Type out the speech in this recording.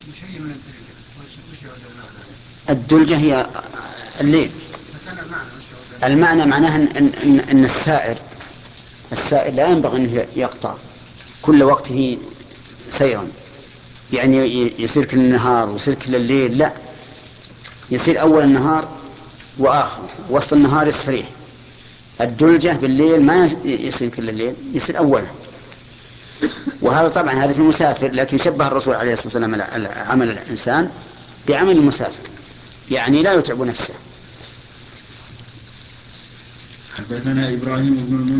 وش هي من الدلجة؟ وش يعود المعنى؟ الدلجة هي الليل. فكان المعنى المعنى معناها إن السائر لا ينبغي أن يقطع كل وقته سيرا، يعني يصير كل النهار ويصير كل الليل، لا، يصير أول النهار وآخره، وسط النهار يستريح. الدلجة بالليل ما يصير كل الليل، يصير أوله. وهذا طبعا هذا في المسافر، لكن شبه الرسول عليه الصلاة والسلام عمل الإنسان بعمل المسافر، يعني لا يتعب نفسه. حدثنا إبراهيم بن